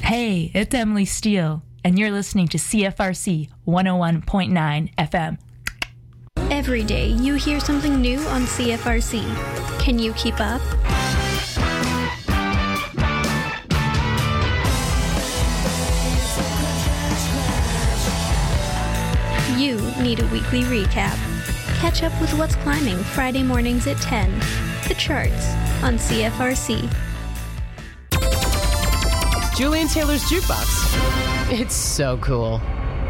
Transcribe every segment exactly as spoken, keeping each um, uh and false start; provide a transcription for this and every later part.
Hey, it's Emily Steele, and you're listening to C F R C one oh one point nine F M. Every day you hear something new on C F R C. Can you keep up? You need a weekly recap. Catch up with what's climbing Friday mornings at ten. The Charts on C F R C. Julian Taylor's Jukebox. It's so cool.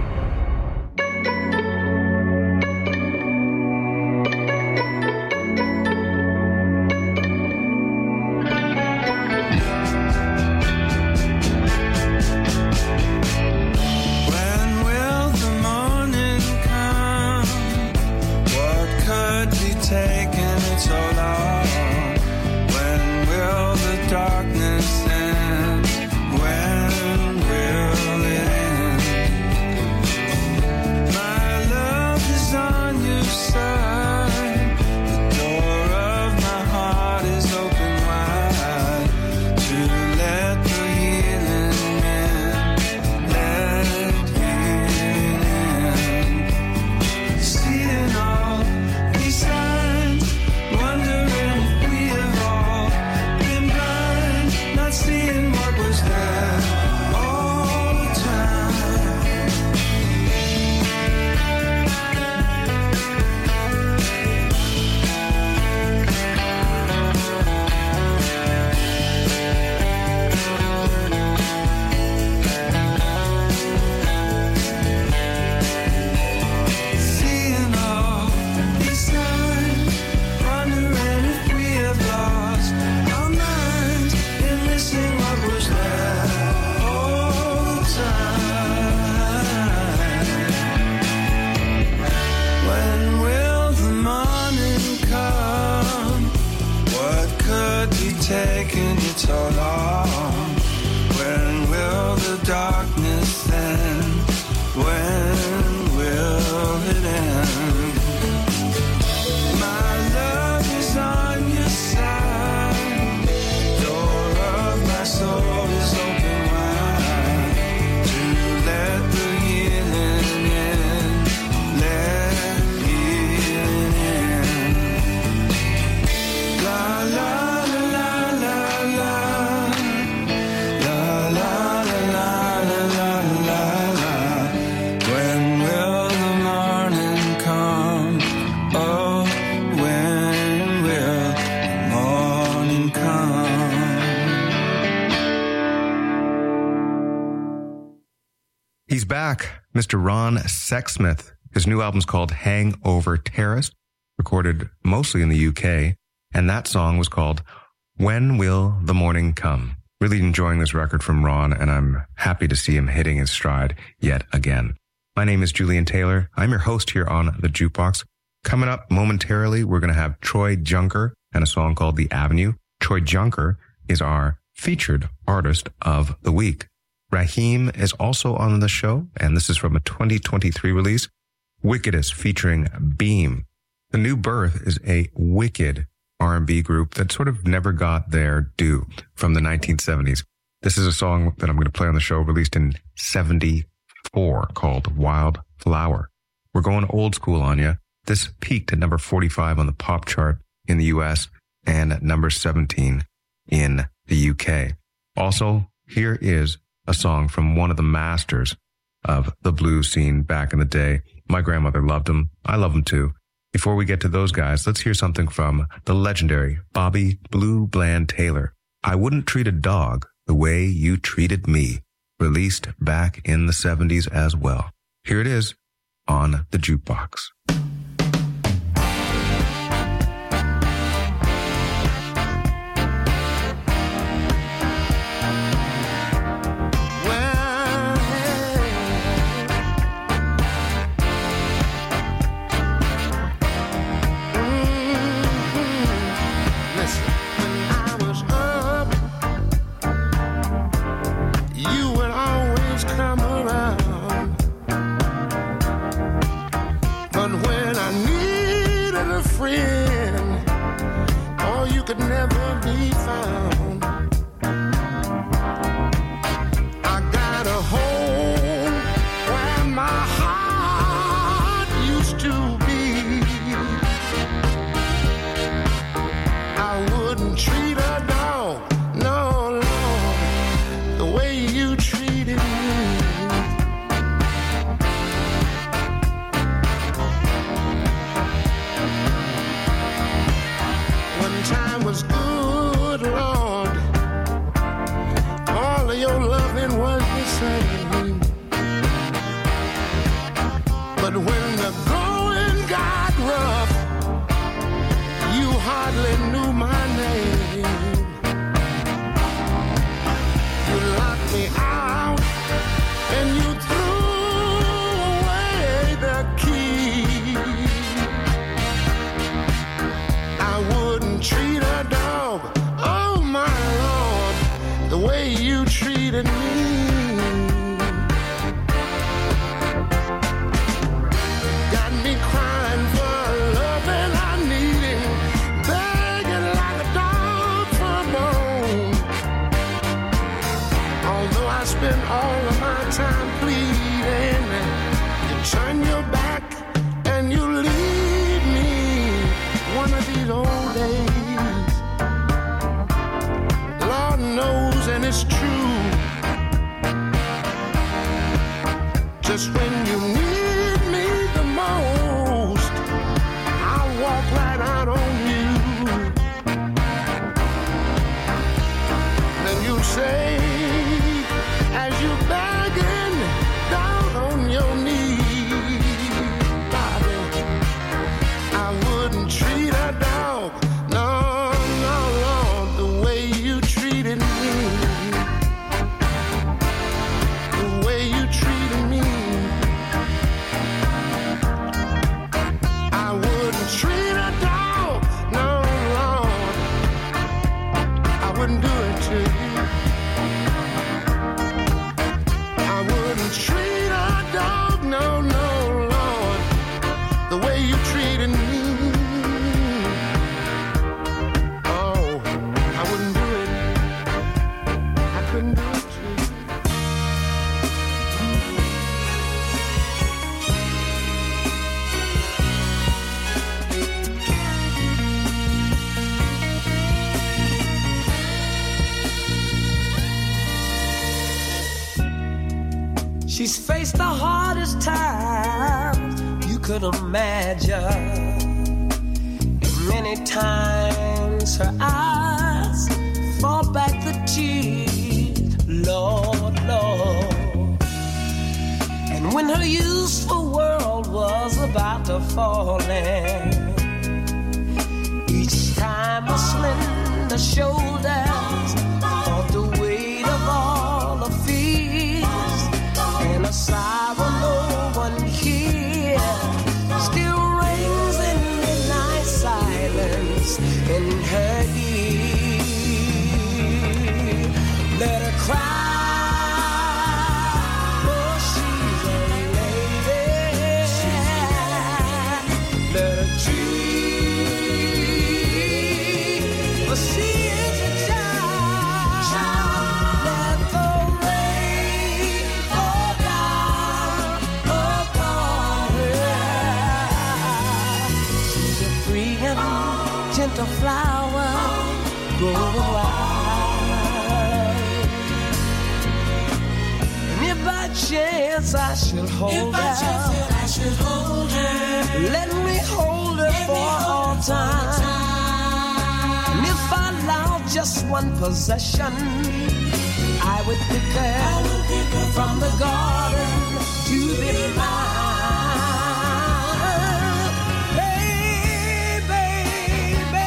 Mister Ron Sexsmith. His new album's called Hangover Terrace, recorded mostly in the U K, and that song was called When Will the Morning Come. Really enjoying this record from Ron, and I'm happy to see him hitting his stride yet again. My name is Julian Taylor. I'm your host here on The Jukebox. Coming up momentarily, we're going to have Troy Junker and a song called The Avenue. Troy Junker is our featured artist of the week. Raheem is also on the show, and this is from a twenty twenty-three release, Wickedest featuring Beam. The New Birth is a wicked R and B group that sort of never got their due from the nineteen seventies. This is a song that I'm going to play on the show, released in seventy-four, called Wild Flower. We're going old school on you. This peaked at number forty-five on the pop chart in the U S and at number seventeen in the U K. Also, here is a song from one of the masters of the blues scene back in the day. My grandmother loved him. I love him too. Before we get to those guys, let's hear something from the legendary Bobby Blue Bland Taylor. I Wouldn't Treat a Dog the Way You Treated Me, released back in the seventies as well. Here it is on The Jukebox. Come around, but the way you treated me. One time was good, Lord. All of your loving was the same. But when the going got rough, you hardly knew my name. You locked me out and you threw away the key. I wouldn't treat a dog, oh my Lord, the way you treated me. Got me crying for love and I needed, begging like a dog for a bone. Although I spent all of my time pleading, you turn your back and you leave me one of these old days. Lord knows, and it's true, just when you need me the most, I'll walk right out on you. Then you say, as you begging down on your knees, Bobby, I wouldn't treat a dog, no, no, Lord, the way you treated me, the way you treated me. I wouldn't treat a dog, no, Lord, I wouldn't do it to you. I wouldn't treat a dog, no, no, Lord, the way you treated me. Oh, I wouldn't do it. I couldn't do it to you. She's faced the hardest times you could imagine. And many times her eyes fall back the tears, Lord, Lord. And when her useful world was about to fall in, each time her slender shoulders felt the weight of all her fears. And a sorrow no one hears still rings in midnight silence in her ear. Let her cry, for she's a lady. Let her dream, for she is a child. Let the rain fall down upon her. She's a free and gentle flower growing wild. And if by chance I should hold If by her, chance that I should hold her, let me hold her let for me hold all her for time. all time. And if I allowed just one possession, I would pick her, I will pick her from the garden to be mine. Hey, baby.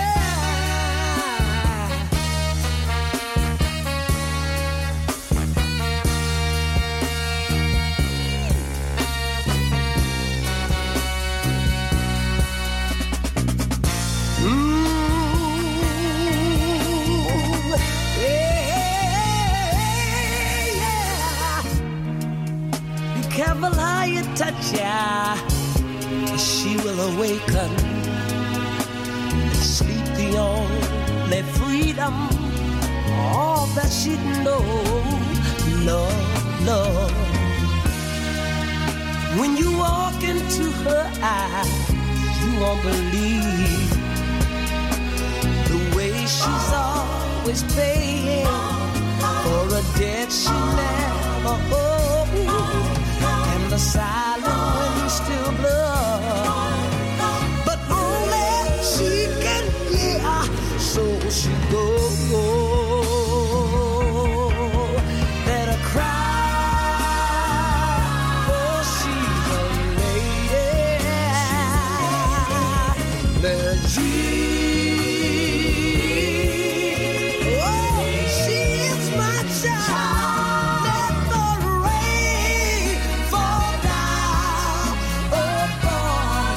Ooh, yeah, yeah. Be careful how you touch her, she will awaken. Sleep the only freedom, all that she knows. Love, love. When you walk into her eyes, you won't believe the way she's always paying for a debt she never owed, and the silent wind still blows, but only she can hear, so she goes. Let her cry, for she's a lady. Let her dream, oh, she is my child. Let the rain fall down upon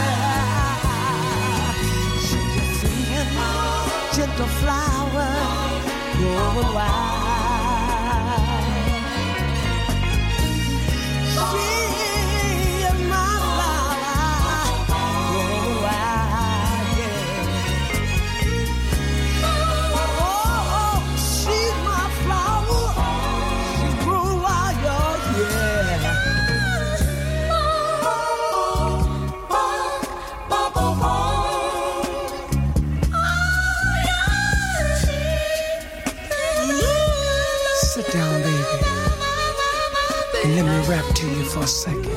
her. She's a freeing, gentle flower growing wild. She is my flower growing wild, yeah. Oh, oh, she's my flower. She's growing wild, yeah. Sit down, baby, and let me rap to you for a second.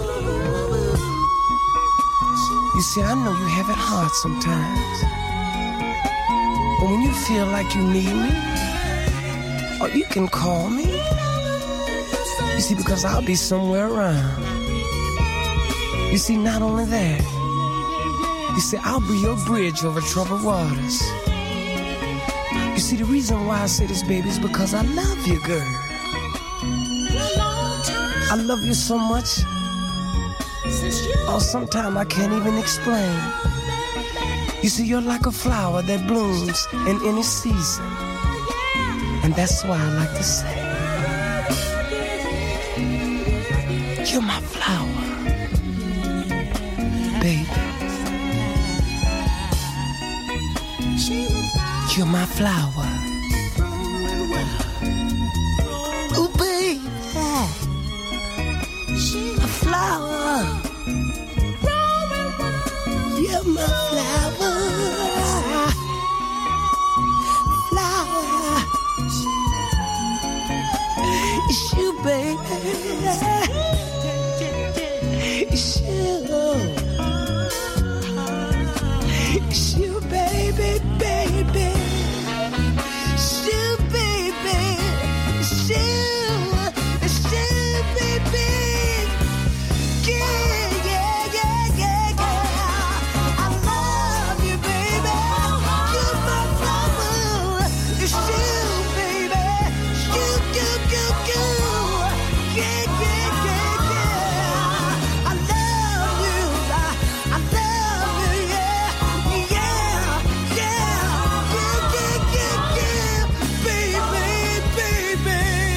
You see, I know you have it hard sometimes, but when you feel like you need me, or you can call me. You see, because I'll be somewhere around. You see, not only that, you see, I'll be your bridge over troubled waters. You see, the reason why I say this, baby, is because I love you, girl. I love you so much. Oh, sometimes I can't even explain. You see, you're like a flower that blooms in any season. And that's why I like to say, you're my flower, baby. You're my flower. Oh, baby. A flower. You're my flower. Flower. It's you, baby. It's you. It's you, baby, baby. It's you, baby. It's you. It's you, baby. Yeah, yeah, yeah, yeah, yeah. I love you, baby. You're my flower. It's you, baby. You, you, you, you. Yeah, yeah, yeah, yeah. I love you. I, I love you, yeah. Yeah, yeah. Yeah, yeah, yeah, yeah. Baby, baby.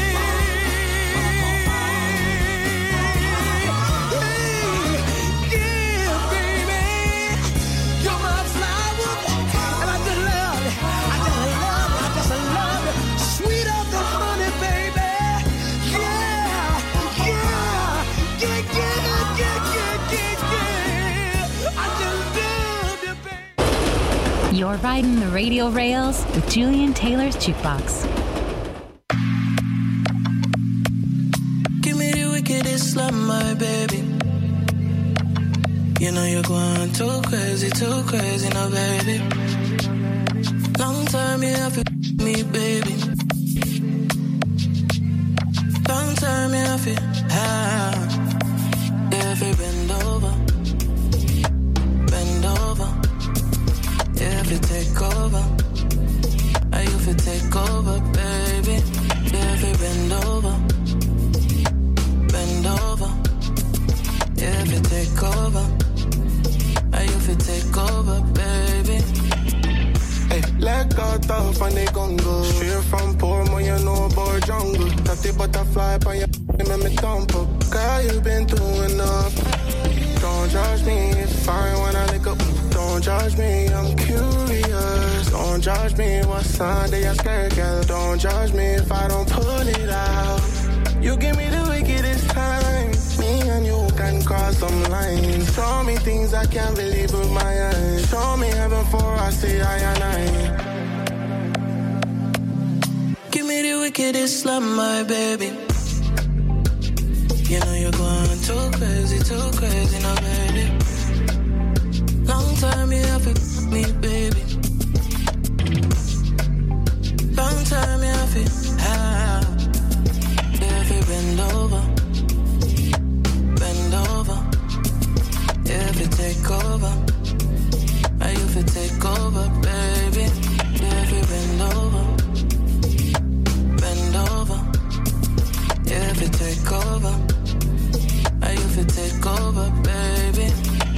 Yeah, baby. You're my flower, and I just love it. I just love it. I just love it. Sweeter than honey, baby. Yeah, yeah, yeah, yeah, yeah, yeah, yeah, yeah. I just love you, baby. You're riding the radio rails with Julian Taylor's Jukebox. Give me the wickedest love, my baby. You know you're going too crazy, too crazy now, baby. Long time you have to me, baby. Long time you have to have. If you bend over, bend over. If you take over, I if you take over, baby. If you bend over, bend over. If you take over, I if you take over, baby. Hey, leg out off and they gon' go straight from Portmore, you know about jungle. Tatty butterfly on your make me thump up. Girl, you been through enough. Don't judge me, it's fine when I lick up. Don't judge me, I'm curious. Don't judge me, what sign they are scared, girl. Don't judge me if I don't put it out. You give me the wickedest time. Me and you can cross some lines. Show me things I can't believe with my eyes. Show me heaven for I say I and I. Give me the it Islam, my baby. You know you're going too crazy, too crazy now, baby. Long time you have it, me, baby. Long time you have it, ah. If you bend over, bend over. If you take over, if you take over, baby. If you bend over, bend over. If you take over, if you take over, baby.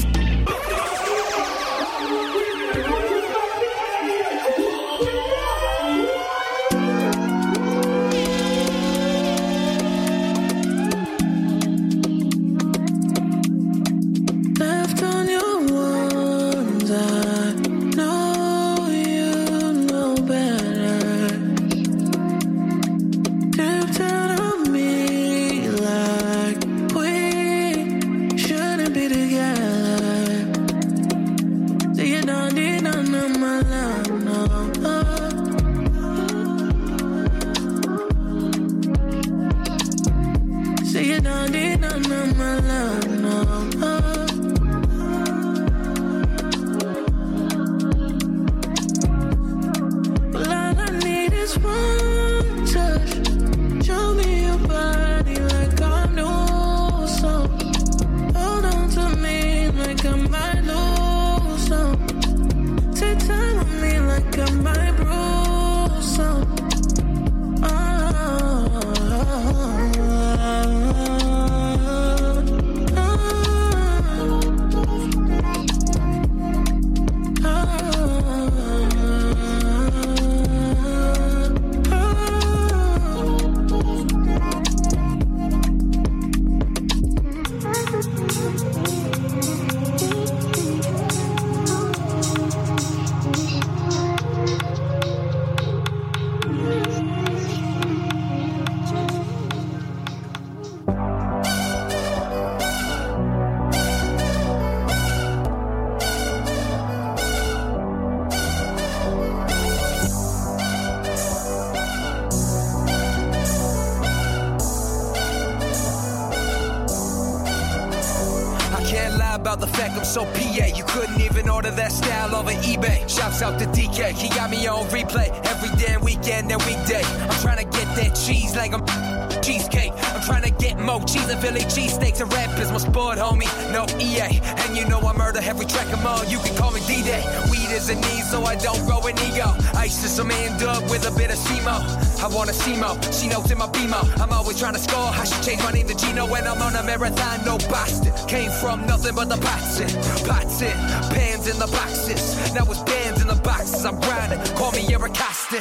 So P A, you couldn't even order that style over eBay. Shouts out to D K, he got me on replay every damn weekend and weekday. I'm trying to get that cheese like I'm cheesecake. I'm trying to get more cheese and Philly cheesesteaks and rappers. My sport, homie, no E A. And you know I murder every track I'm on. You can call me D-Day. Weed is a need, so I don't grow an ego. Ice to some man dub with a bit of C-Mo. I want a C-Mo, she knows in my B-Mo. I'm always trying to score, I should change my name to Gino. When I'm on a marathon, no Boston. Came from nothing but the pots in, pots in, pans in the boxes. Now it's bands in the boxes, I'm grinding, call me Eric Costin.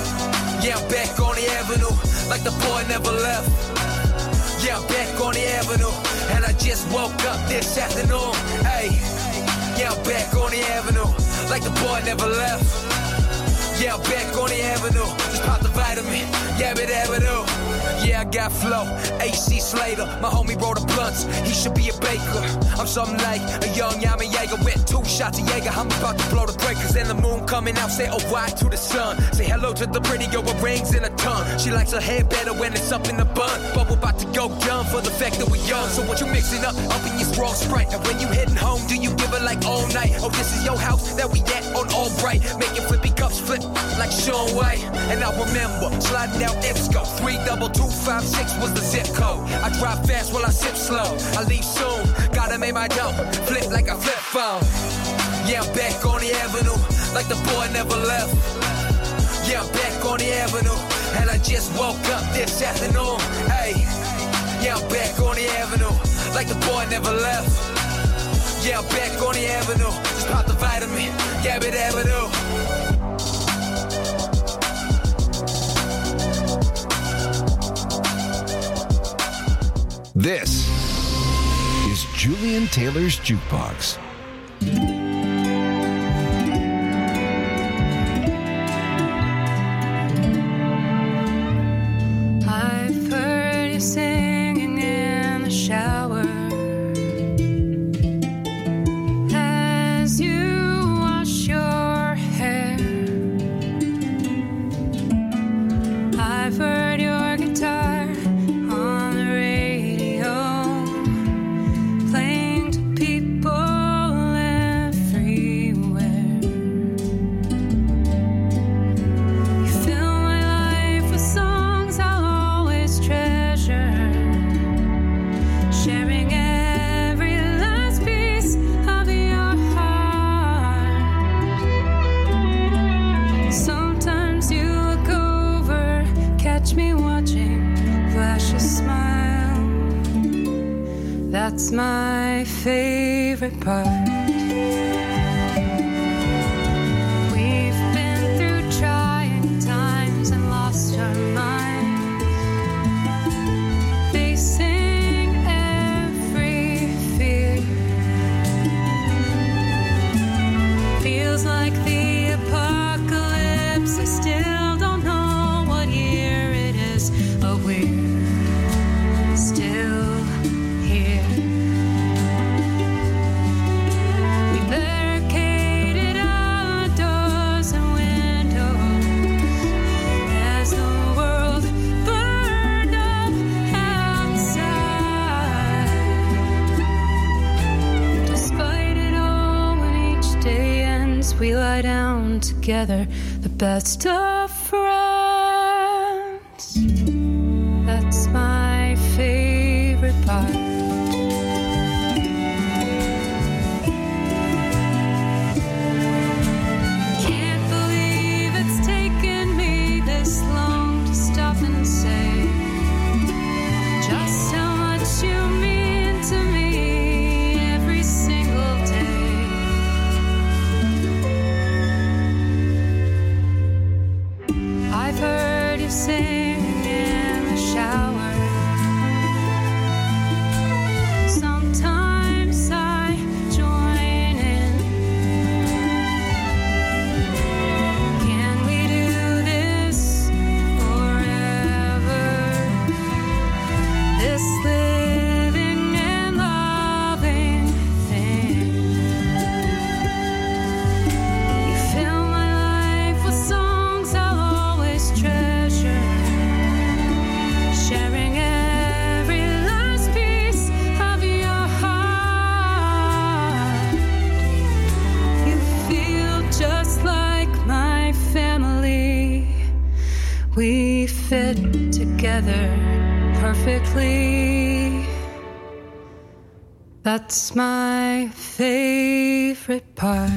Yeah, I'm back on the avenue, like the boy never left. Yeah, I'm back on the avenue, and I just woke up this afternoon. Hey, yeah, I'm back on the avenue, like the boy never left. Yeah, I'm back on the avenue, just pop the vitamin, yabba dabba doo. Yeah, I got flow, A C Slater, my homie wrote a blunts, he should be a baker. I'm something like a young Yami Jaeger with two shots of Jaeger. I'm about to blow the breakers and the moon coming out, say oh why to the sun. Say hello to the pretty girl with rings in a tongue. She likes her hair better when it's up in the bun. But we're about to go dumb for the fact that we're young. So what you mixing up, up in your strong Sprite. And when you heading home, do you give it like all night? Oh, this is your house that we at on all bright. Making flippy cups flip like Sean White. And I remember sliding down Ipsco, three double two five six was the zip code. I drive fast while I sip slow. I leave soon, gotta make my dough flip like a flip phone. Yeah, I'm back on the avenue, like the boy never left. Yeah, I'm back on the avenue, and I just woke up this afternoon. Hey, yeah, I'm back on the avenue, like the boy never left. Yeah, I'm back on the avenue, just pop the vitamin, yabba dabba doo. This is Julian Taylor's Jukebox. I've heard you singing in the shower as you wash your hair. I've heard you That's my favorite part. We've been through trying times and lost our minds, facing every fear. Feels like the apocalypse. I still don't know what year it is, but we're still here. We barricaded our doors and windows as the world burned up outside. Despite it all, when each day ends, we lie down together, the best of friends. That's my favorite part. Can't believe it's taken me this long to stop and say just how much you mean to me every single day. I've heard you singing in the shower. Sometimes I join in. Can we do this forever? This living and loving thing. You fill my life with songs I'll always treasure, sharing every last piece of your heart. You feel just like my family. We fit together perfectly. That's my favorite part.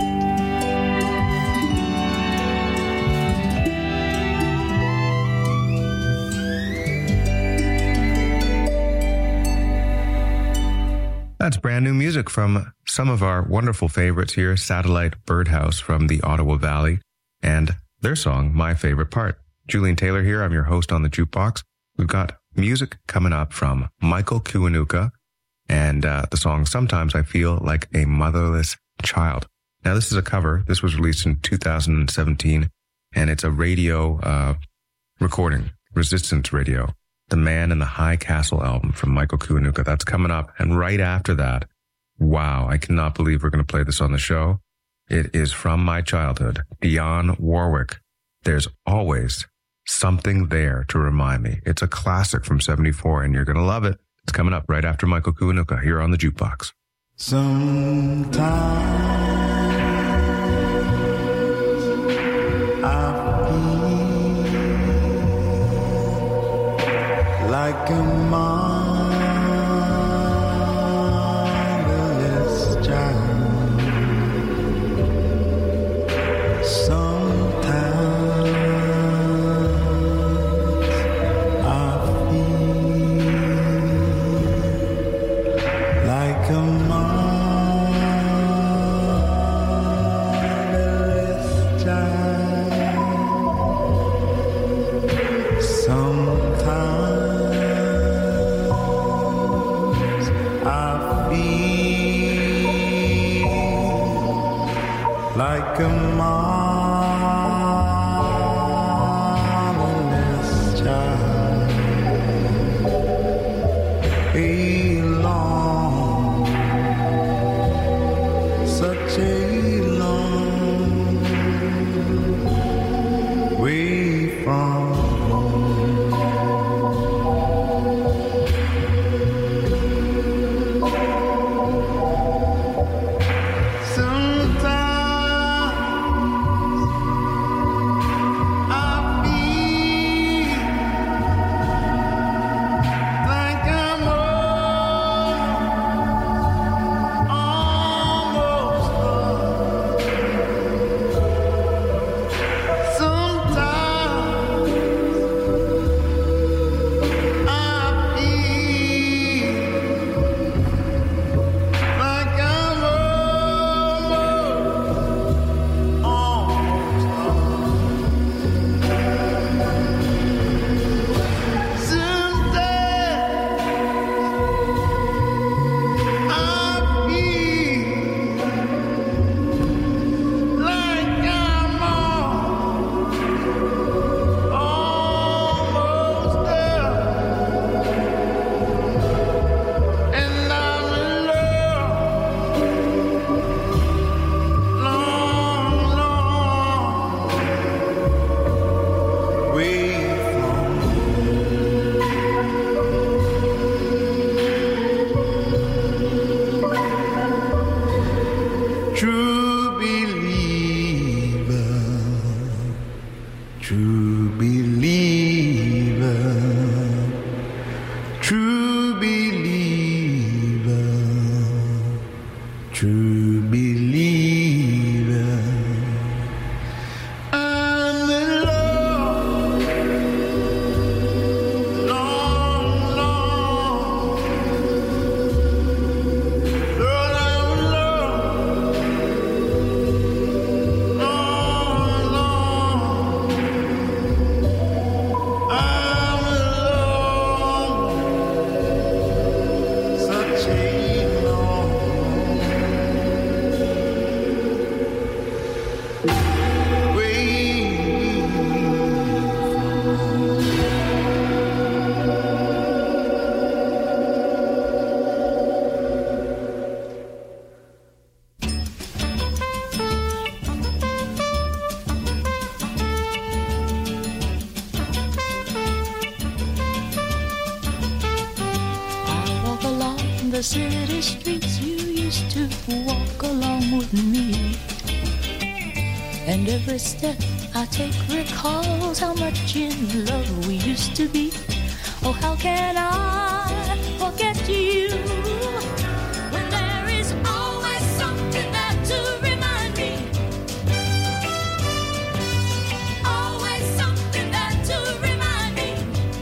That's brand new music from some of our wonderful favorites here, Satellite Birdhouse from the Ottawa Valley, and their song, My Favorite Part. Julian Taylor here. I'm your host on the Jukebox. We've got music coming up from Michael Kiwanuka and uh, the song Sometimes I Feel Like a Motherless Child. Now, this is a cover. This was released in two thousand seventeen, and it's a radio uh, recording, Resistance Radio. The Man in the High Castle album from Michael Kiwanuka. That's coming up. And right after that, wow, I cannot believe we're going to play this on the show. It is from my childhood, Dionne Warwick. There's Always Something There to Remind Me. It's a classic from seventy-four, and you're going to love it. It's coming up right after Michael Kiwanuka here on the Jukebox. Sometimes I feel like a motherless child. Sometimes I feel like a motherless child. Sometimes I feel like a motherless child. A long, such a long way from sometimes the city streets you used to walk along with me. And every step I take recalls how much in love we used to be. Oh, how can I forget you when there is always something there to remind me? Always something there to remind me.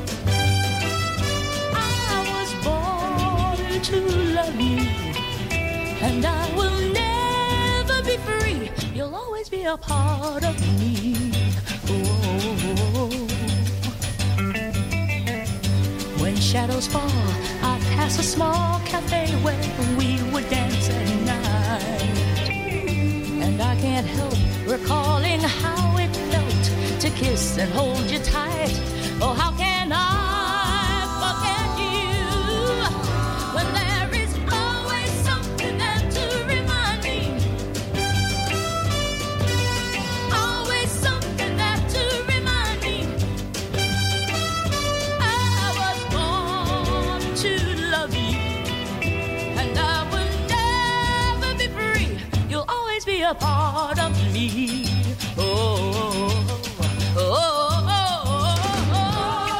I was born to love you, and I will never be free. You'll always be a part of me. Oh. When shadows fall, I pass a small cafe where we would dance at night. And I can't help recalling how it felt to kiss and hold you tight. Oh, how can I forget you when there is always something there to remind me? Always something there to remind me. I was born to love you, and I will never be free. You'll always be a part of me. Oh, oh, oh, oh, oh, oh.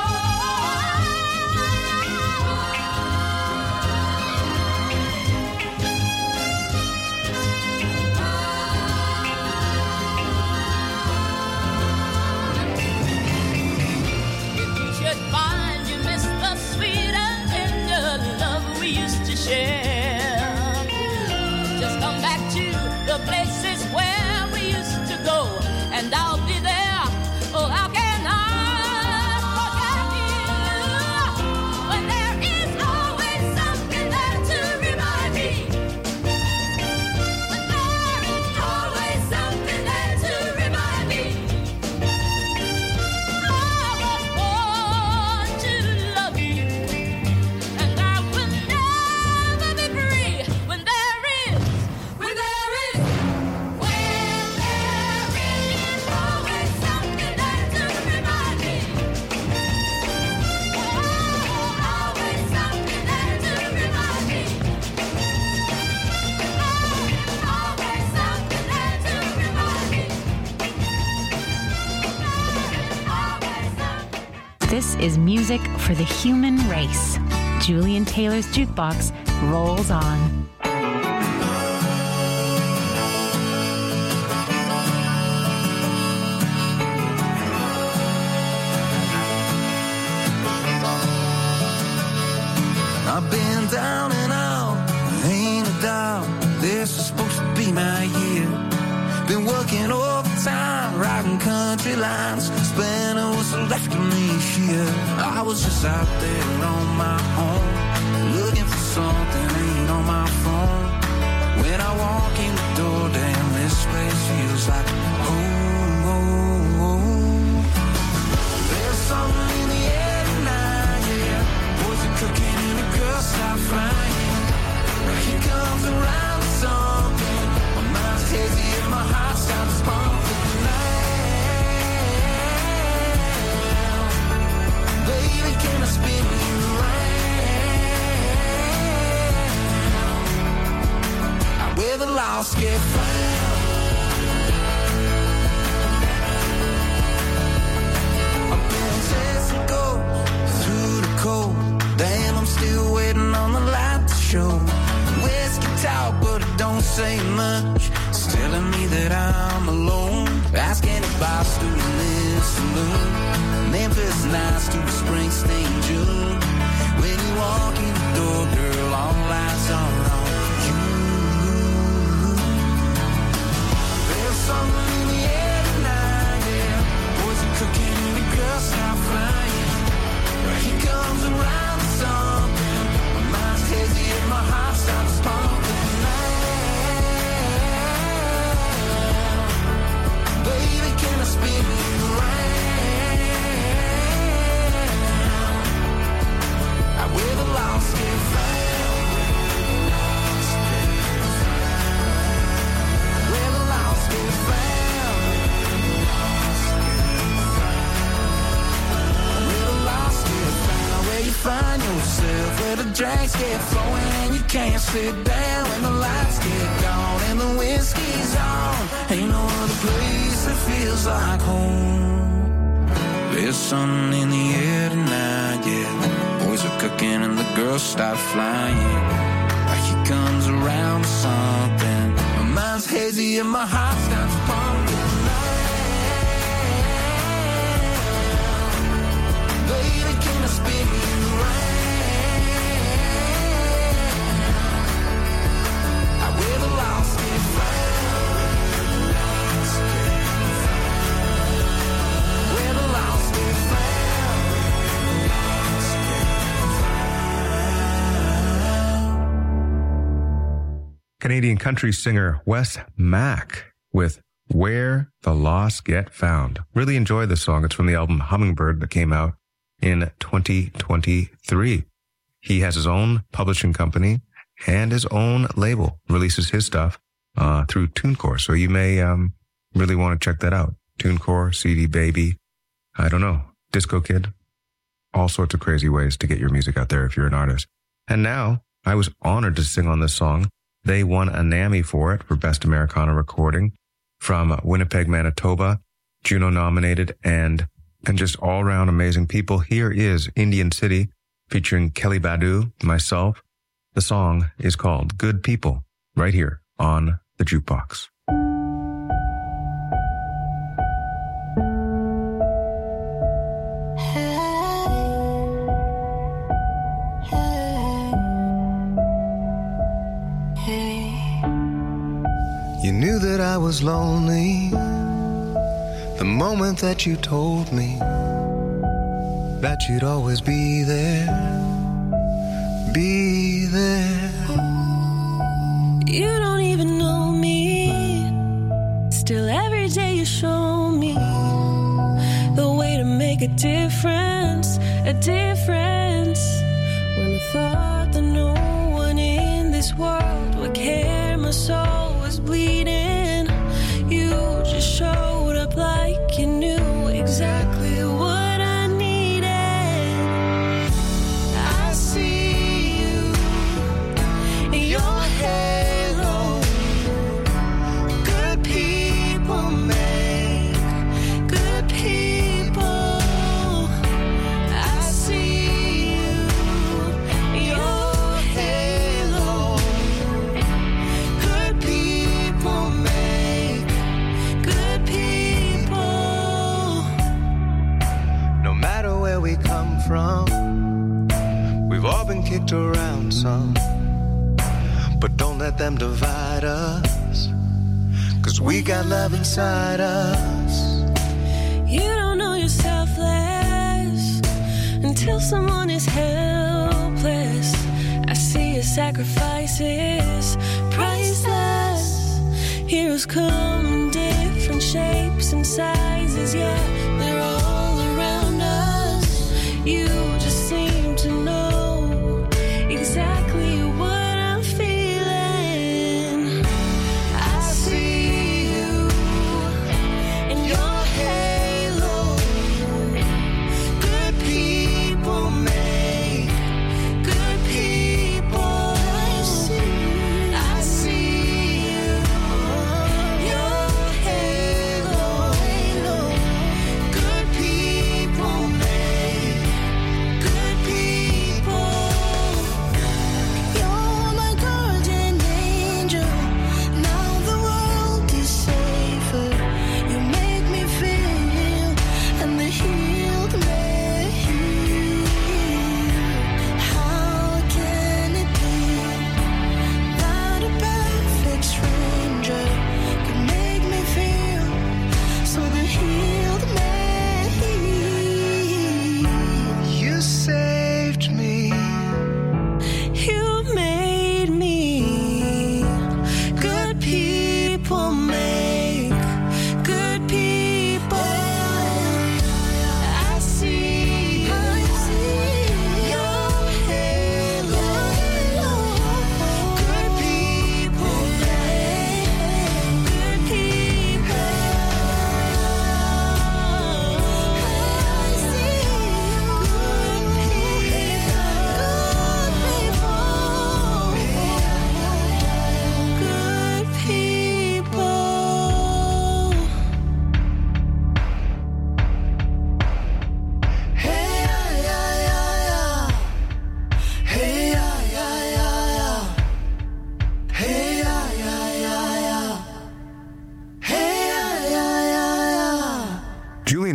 If you should find you miss the sweet and tender love we used to share, just come back to the places where we used to go, and I'll be there. Oh, how can I forget you when there is always something there to remind me? When there is always something there to remind me. I was born to love you, and I will never be free when there is, when there is, when there is always something there to remind me. Oh, always something there to remind me. Always something there to remind me. Always something. This is music for the human race. Julian Taylor's Jukebox rolls on. I've been down and out, ain't a doubt. This is supposed to be my year. Been working overtime, riding country lines, spending what's left of me here. I was just out there on my own, looking for something ain't on my phone. When I walk in the door, damn, this place feels like home. Oh, oh. There's something in the air tonight, yeah. Boys are cooking and the girls start flying. Here comes around something. My mind's hazy and my heart stops pumping now. Baby, can I spin you around? Where the lost get found. I've been chasing ghosts through the cold. Damn, I'm still waiting on the light to show. Whiskey talk, but it don't say much. It's telling me that I'm alone. Asking if I stood in this saloon. Memphis nights to a Springsteen June. When you walk in the door, girl, all lights are on you. There's something in the air tonight, yeah. Boys are cooking and the girls start flying. Here comes around something. My mind's hazy and my heart stops pumping now. Baby, can I spin you around? find yourself where the drinks get flowing and you can't sit down when the lights get gone and the whiskey's on. Ain't no other place that feels like home. There's sun in the air tonight, yeah. Boys are cooking and the girls start flying. Like he comes around or something. My mind's hazy and my heart starts pumping. Baby, can I spin you around? I will the lost and found. Where the lost and found. Canadian country singer Wes Mack with Where the Lost Get Found. Really enjoy this song. It's from the album Hummingbird that came out in twenty twenty-three. He has his own publishing company and his own label, releases his stuff uh, through TuneCore. So you may um, really want to check that out. TuneCore, C D Baby, I don't know, Disco Kid, all sorts of crazy ways to get your music out there if you're an artist. And now I was honored to sing on this song. They won a NAMI for it for Best Americana Recording from Winnipeg, Manitoba, Juno nominated, and and just all-around amazing people. Here is Indian City featuring Kelly Badu, myself. The song is called Good People, right here on the Jukebox. You knew that I was lonely the moment that you told me that you'd always be there, be there. You don't even know me. Still every day you show me the way to make a difference, a difference. When I thought that no one in this world would care, my soul was bleeding. You just showed up like you knew exactly what I needed. I see you in your halo. Good people make good people. I see you in your halo. Good people make good people. No matter where we come from, we've all been kicked around some. But don't let them divide us, 'cause we got love inside us. You don't know you're selfless until someone is helpless. I see your sacrifices, priceless. Heroes come in different shapes and sizes, yeah, they're all around us. You just seem to know exactly what I'm feeling. I see you in your halo. Good people make good people. I see, I see you, your halo.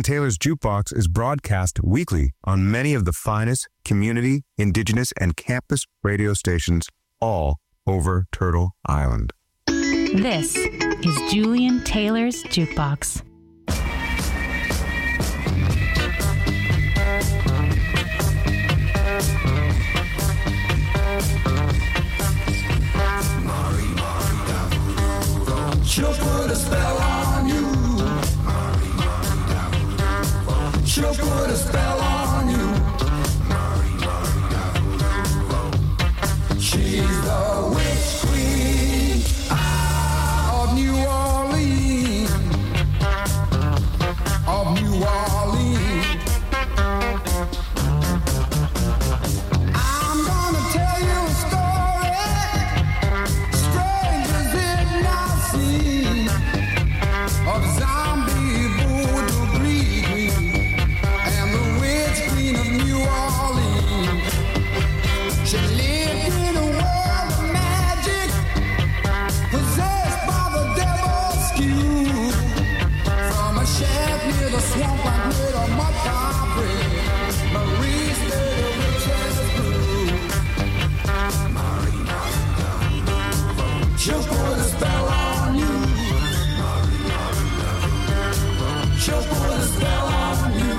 Taylor's Jukebox is broadcast weekly on many of the finest community, indigenous, and campus radio stations all over Turtle Island. This is Julian Taylor's Jukebox. She'll put a spell on you. She'll put a spell on you. She's the witch queen of New Orleans, of New Orleans. I'm gonna tell you a story, strangers did not see, of zombie voodoo breed and the witch queen of New Orleans. She lived in a world of magic, possessed by the devil's skew. From a shack near the swamp I made a mud pie bread. Marie stayed a witch's brew. She'll put a spell on you. She'll put a spell on you.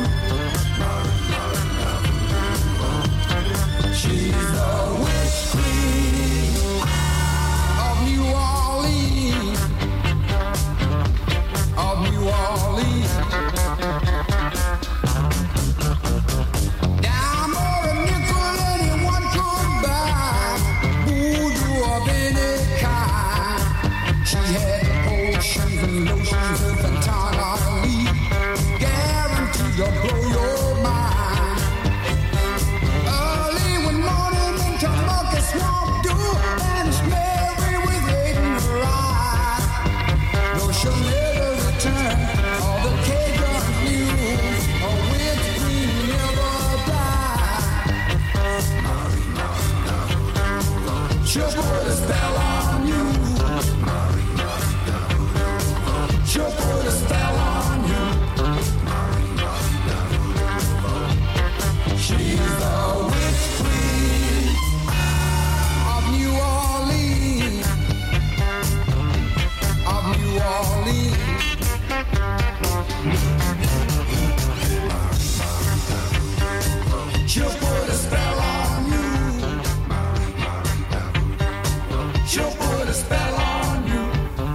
She's the witch queen of New Orleans, of New Orleans. Dime or a nickel anyone could buy, voodoo of any kind. She had potions and lotions of entirely guaranteed to blow your mind. Early one morning into Monkey Swamp Dew, and it's Mary with hate in her eye. No, she'll never return. All the Cajuns knew a witch queen never died. She'll put a spell on you. She'll put a spell on you. She's the witch queen of New Orleans, of New Orleans. She'll put a spell on you. She'll put a spell on you.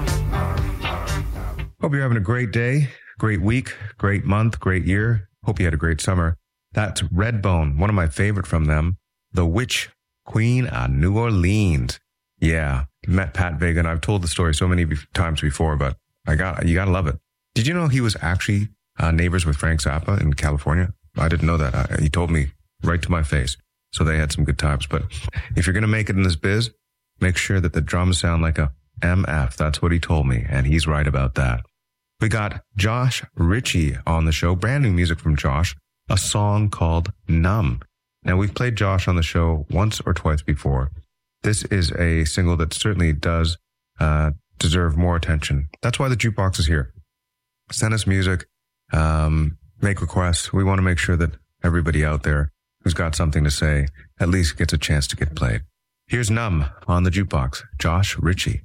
Hope you're having a great day, great week, great month, great year. Hope you had a great summer. That's Redbone, one of my favorite from them, the Witch Queen of New Orleans. Yeah, met Pat Vega, and I've told the story so many be- times before, but I got you got to love it. Did you know he was actually uh, neighbors with Frank Zappa in California? I didn't know that. I, he told me right to my face. So they had some good times. But if you're going to make it in this biz, make sure that the drums sound like a M F. That's what he told me, and he's right about that. We got Josh Ritchie on the show, brand new music from Josh, a song called Numb. Now, we've played Josh on the show once or twice before. This is a single that certainly does uh, deserve more attention. That's why the Jukebox is here. Send us music, um, make requests. We want to make sure that everybody out there who's got something to say at least gets a chance to get played. Here's Numb on the Jukebox, Josh Ritchie.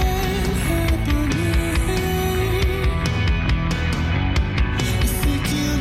Think you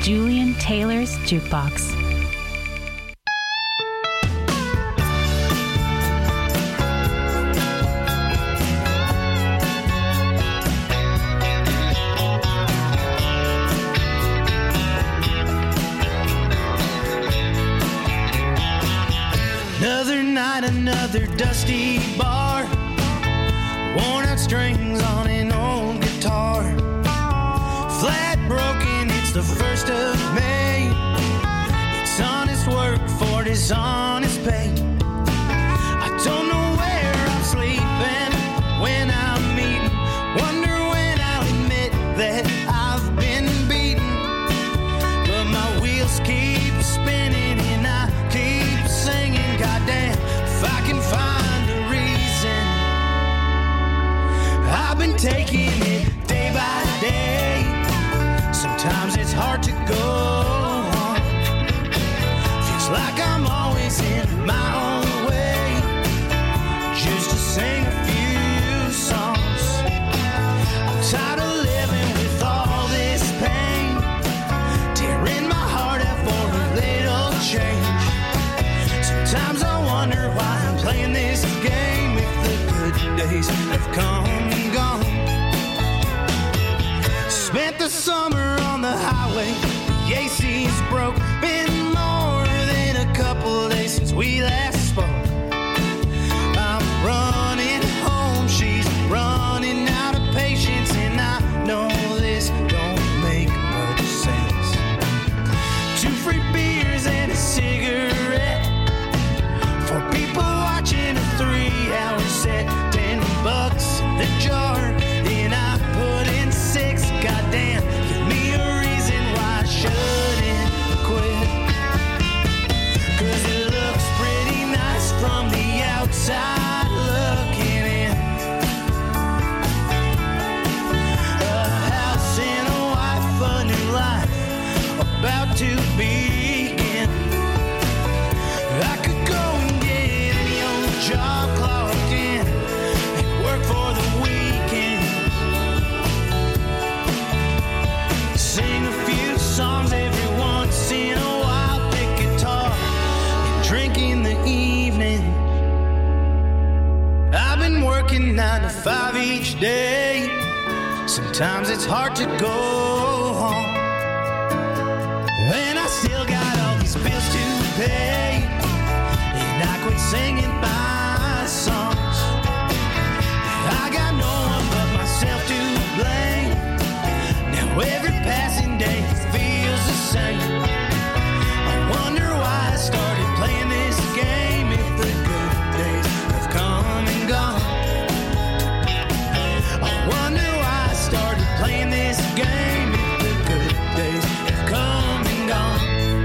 Julian Taylor's Jukebox. Another night, another dusty bar, worn out strings on an old guitar, flat broken, it's the first of May, it's honest work for dishonest pay. I don't know where I'm sleeping, when I'm eating, wonder when I'll admit that I've been beaten, but my wheels keep spinning and I keep singing. Goddamn, if I can find a reason. I've been taking it day by day. Sometimes it's hard to go on. Feels like I'm always in my own way, just to sing a few songs. I'm tired of living with all this pain, tearing my heart out for a little change. Sometimes I wonder why I'm playing this game, if the good days have come and gone. Spent the summer on the highway, the A C's broke. Been more than a couple days since we last spoke. I'm running home, she's running out of patience, and I know this don't make much sense. Two free beers and a cigarette for people watching a three-hour set. Ten bucks in the jar, then I put in six. Goddamn, give me a reason why I shouldn't quit. 'Cause it looks pretty nice from the outside looking in. A house and a wife, a new life about to begin. I could go and get any old job, clock in, and work for the weekend. Sing a few songs every once in a while, pick guitar and drink in the evening. I've been working nine to five each day. Sometimes it's hard to go home, and I still got all these bills to pay. And I quit singing my songs. I got no one but myself to blame. Now every passing day feels the same. I wonder why I started playing this game, if the good days have come and gone. I wonder why I started playing this game, if the good days have come and gone.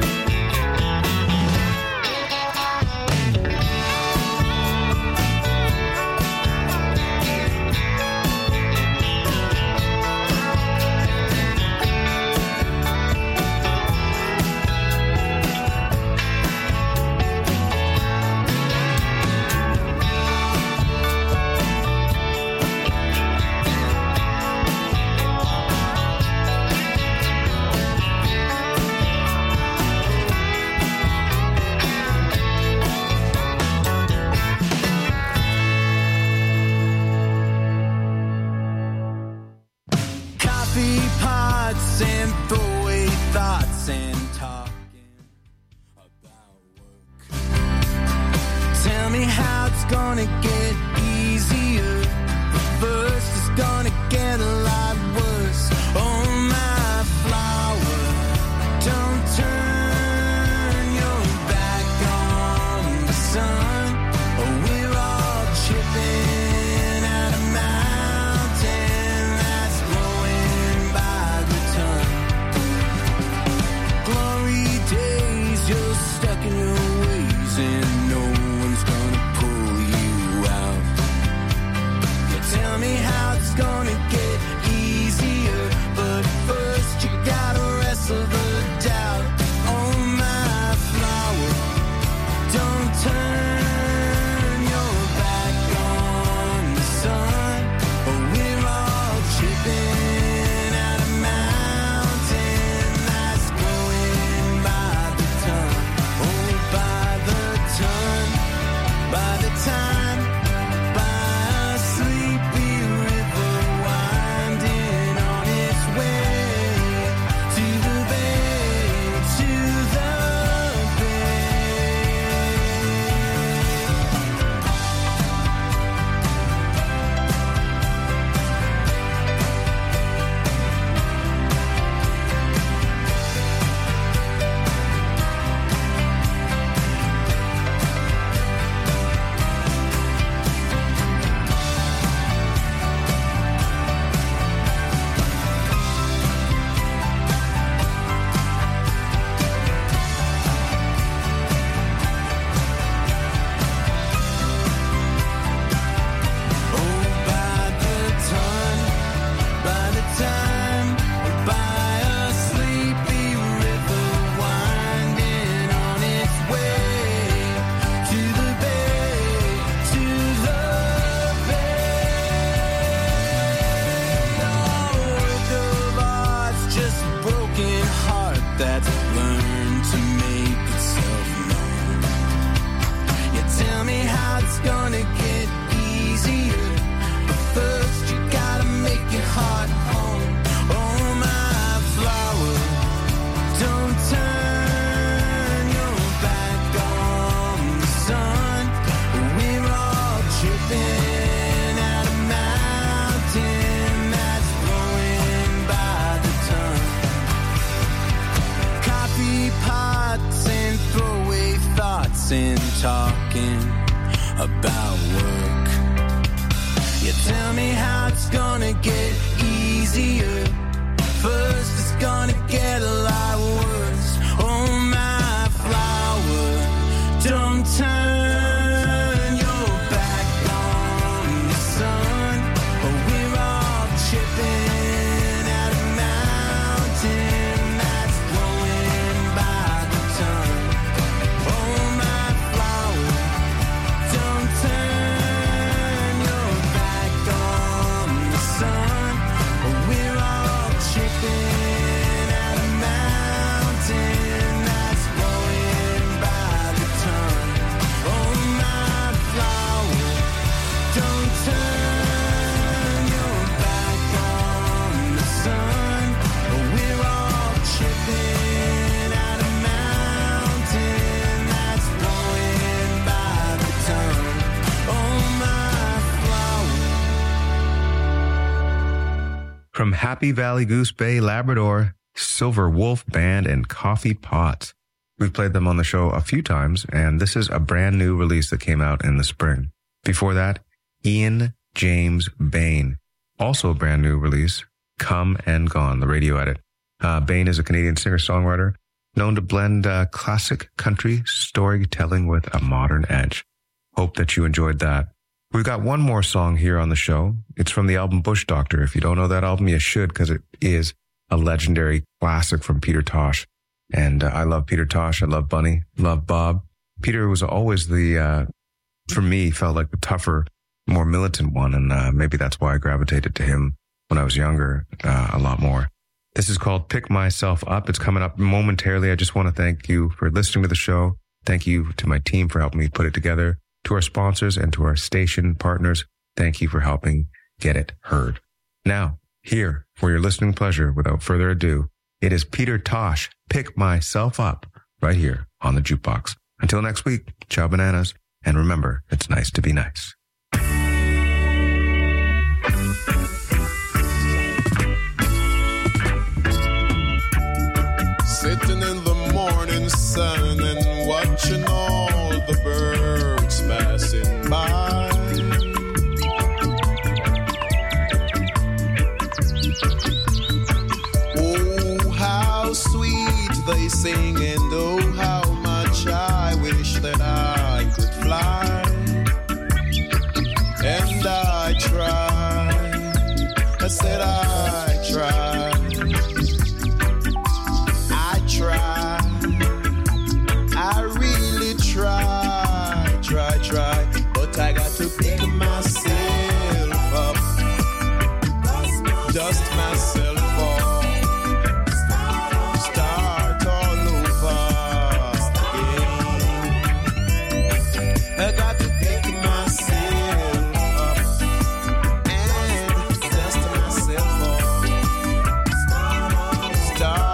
Coffee pots and throwaway thoughts and talking about work. Tell me how it's gonna get easier, but first it's gonna get a lot worse. Oh my flower, don't turn your back on the sun, or we're all chipping at a mountain that's growing by the ton. Glory days, you're stuck in your ways, and no one's gonna pull you out learn to make itself known. You tell me how it's gonna get easier, but first you gotta make your heart home. Oh, my flower, don't turn your back on the sun. We're all tripping at a mountain that's blowing by the ton. Coffee pots and throwaway thoughts and talking about work. You tell me how it's gonna get easier. First it's gonna get a lot worse. Oh, my flower, don't turn your back on the sun. We're all chipping at a mountain that's blowing by the ton. Oh, my flower, don't turn your back on the sun. We're all chipping at a mountain that's blowing by the ton. Oh, my flower, don't turn your back on the sun. We're all chipping at a mountain that's blowing by the ton. Oh, my flower. From Happy Valley Goose Bay, Labrador, Silver Wolf Band and Coffee Pots. We've played them on the show a few times, and this is a brand new release that came out in the spring. Before that, Ian James Bain, also a brand new release, Come and Gone, the radio edit. Uh, Bain is a Canadian singer-songwriter known to blend uh, classic country storytelling with a modern edge. Hope that you enjoyed that. We've got one more song here on the show. It's from the album Bush Doctor. If you don't know that album, you should, because it is a legendary classic from Peter Tosh. And uh, I love Peter Tosh. I love Bunny. Love Bob. Peter was always the, uh, for me, felt like the tougher, more militant one. And uh, maybe that's why I gravitated to him when I was younger uh, a lot more. This is called Pick Myself Up. It's coming up momentarily. I just want to thank you for listening to the show. Thank you to my team for helping me put it together. To our sponsors and to our station partners, thank you for helping get it heard. Now, here, for your listening pleasure, without further ado, it is Peter Tosh, Pick Myself Up, right here on the Jukebox. Until next week, ciao bananas, and remember, it's nice to be nice. Sitting in the morning sun and watching all the birds passing by. Oh, how sweet they sing, and oh, how much I wish that I could fly. And I tried, I said I tried. Try, I really try, try, try, but I got to pick myself up, dust myself off, start all over again. I got to pick myself up and dust myself off, start.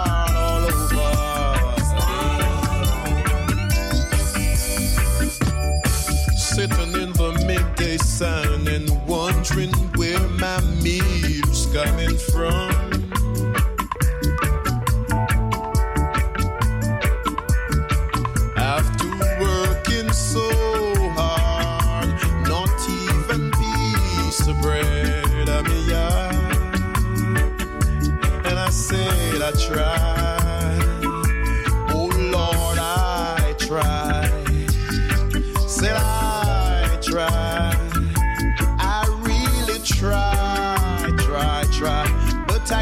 Sitting in the midday sun and wondering where my meal's coming from. After working so hard, not even piece of bread on me yard. And I said I tried, oh Lord, I tried. Said I try, I really try, try, try, but I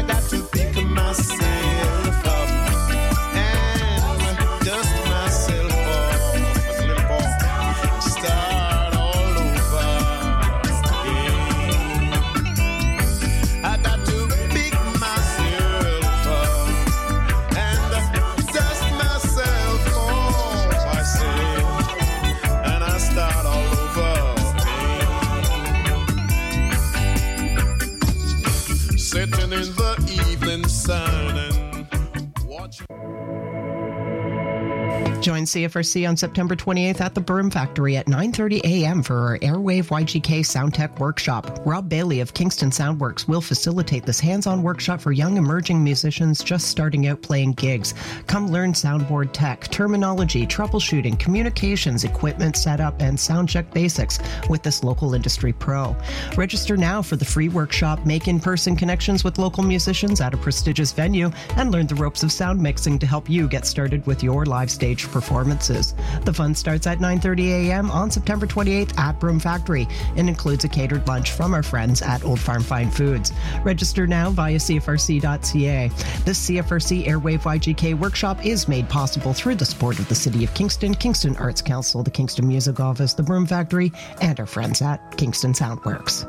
Join C F R C on September twenty-eighth at the Broom Factory at nine thirty a.m. for our Airwave Y G K Sound Tech Workshop. Rob Bailey of Kingston Soundworks will facilitate this hands-on workshop for young emerging musicians just starting out playing gigs. Come learn soundboard tech, terminology, troubleshooting, communications, equipment setup, and sound check basics with this local industry pro. Register now for the free workshop, make in-person connections with local musicians at a prestigious venue, and learn the ropes of sound mixing to help you get started with your live stage performances. The fun starts at nine thirty a.m. on September twenty-eighth at Broom Factory and includes a catered lunch from our friends at Old Farm Fine Foods. Register now via C F R C dot C A. This C F R C Airwave Y G K workshop is made possible through the support of the City of Kingston, Kingston Arts Council, the Kingston Music Office, the Broom Factory, and our friends at Kingston Soundworks.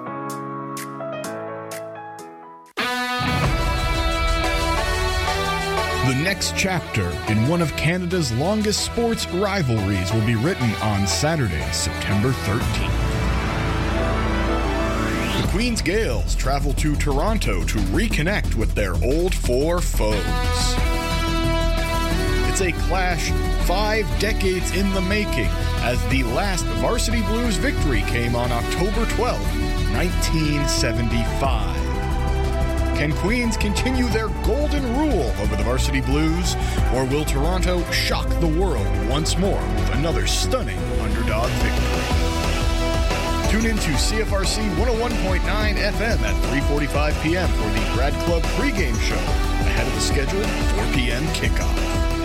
The next chapter in one of Canada's longest sports rivalries will be written on Saturday, September thirteenth. The Queen's Gales travel to Toronto to reconnect with their old four foes. It's a clash five decades in the making, as the last Varsity Blues victory came on October twelfth, nineteen seventy-five. Can Queens continue their golden rule over the Varsity Blues, or will Toronto shock the world once more with another stunning underdog victory? Tune in to C F R C one oh one point nine F M at three forty-five p.m. for the Grad Club pregame show, ahead of the scheduled four p.m. kickoff.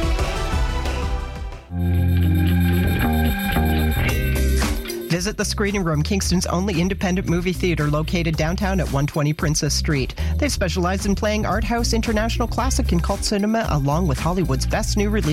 Visit the Screening Room, Kingston's only independent movie theater located downtown at one twenty Princess Street. They specialize in playing art house, international classic, and cult cinema, along with Hollywood's best new release.